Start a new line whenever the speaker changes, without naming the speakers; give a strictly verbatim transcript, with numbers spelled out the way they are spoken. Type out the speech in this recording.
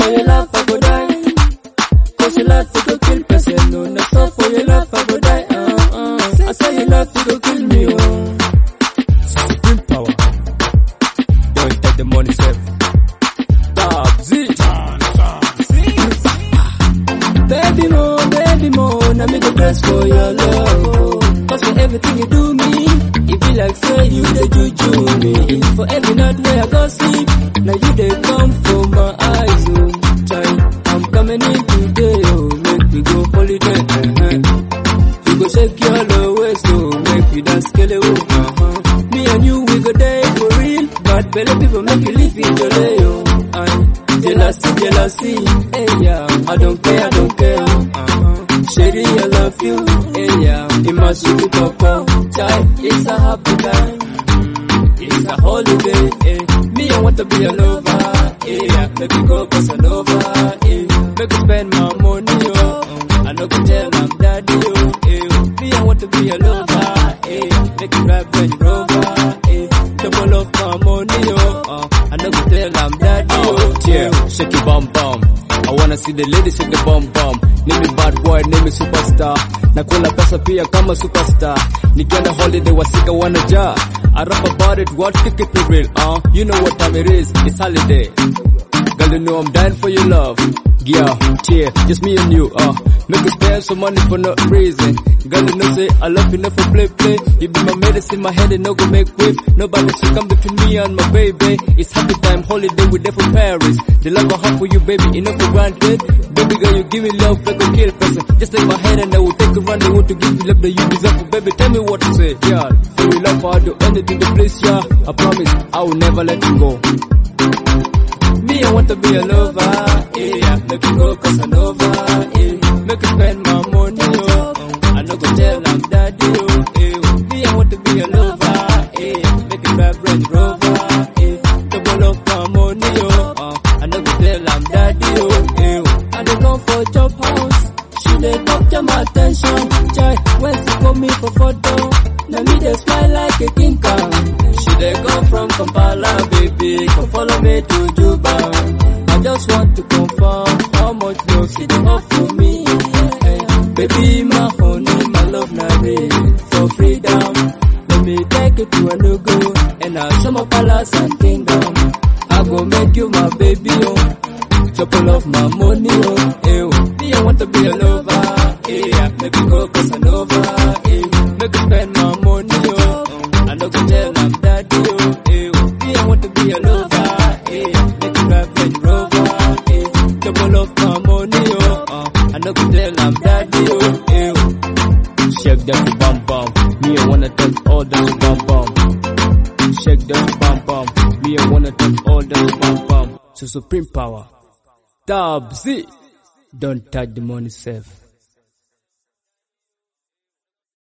for your love, I go die. Cause your love, you go kill person. No, not so for your love, I go die. Uh, uh. I say your love, you go kill me, oh. Supreme power. Don't take the money, self. Baby mo, baby mo, now me go press for your love. Cause for everything you do me, it be like say you dey juju me. For every night where I go sleep, now you dey come for my eyes, oh. Try, I'm coming in today, oh. Make we go holiday, uh-huh. You go shake your low waist, oh. Make we dance, kill it, oh, uh-huh. Me and you, we go there for real. But belly people make you live in your day, oh. I Jealousy, jealousy, hey yeah. I don't care, I don't care. Uh-huh. Shady, I love you, hey yeah. In my sweet papa, child, it's a happy time. It's a holiday, hey. Me, I want to be a lover, hey yeah. Make me go Casanova, hey. Make me spend my money, oh. I know go tell I'm daddy, oh, hey. Me, I want to be a lover, hey. Make me drive Range Rover, hey. Double of my money, oh. Uh, I know go tell I'm daddy, oh.
Yeah, shake your bum bum. I wanna see the ladies shake the bum bum. Name me bad boy, name me superstar. Nakula pesa pia kama superstar. Nikienda holiday wasika wanajaa. I rap about it, what kick it be real, uh. You know what time it is, it's holiday. Girl, you know I'm dying for your love. Yeah, yeah, just me and you, uh. Make you spend some money for no reason. Girl, you know say I love you enough for play play. You be my medicine, my head and no go make wave. Nobody should come between me and my baby. It's happy time, holiday, we there from Paris. The love I have for you, baby, enough for granted. Baby girl, you give me love like a kill person. Just take my hand and I will take a run. I want to give you love that you deserve. Baby, tell me what to say, yeah. For your love, I'll do anything to please, yeah. I promise, I will never let you go.
Me, I want to be a lover, yeah. Make me go Casanova, yeah. Make me spend my money, oh. I know go tell I'm daddy, oh, yeah. Me, I want to be a lover, yeah. Make me drive Range Rover, yeah. Double of my money, oh. Uh, I know go tell I'm daddy, oh, yeah. I dey come for chop house, she dey capture my attention. Chai, when she call me for photo, now me dey smile like a king kong. She dey come from Kampala, baby, come follow me to Juba. I just want to confirm how much love she dey offer me. Hey, baby, my honey, my love, na real for freedom. Let me take you to a no go, and I'll show my palace and kingdom. I go make you my baby, oh. Chop all of my money, oh. Hey, oh. Me, I want to be a lover, yeah. Make me go Casanova, yeah. Make me spend my money, oh. I know go tell I'm daddy, oh, hey, oh. Me, I want to be a lover, yeah. Make me drive Range Rover, yeah. Double of my money, oh. Uh, I know go tell I'm daddy, oh, hey, oh.
Shake that bum bum. Me, I wanna touch all that bum bum. Shake that bum bum. Me, I wanna touch all that bum bum. So supreme power. Dub Z. Don't touch the money, self.